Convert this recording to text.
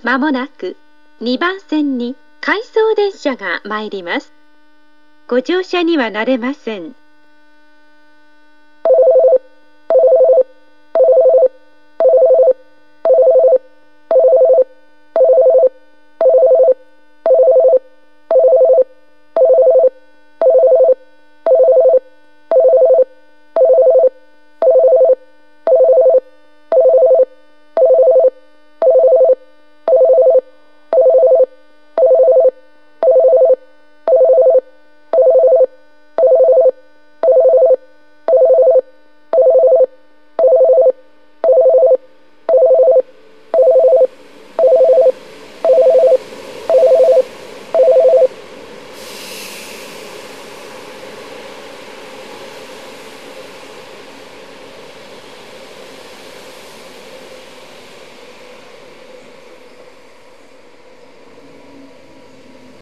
まもなく2番線に回送電車が参ります。ご乗車にはなれません。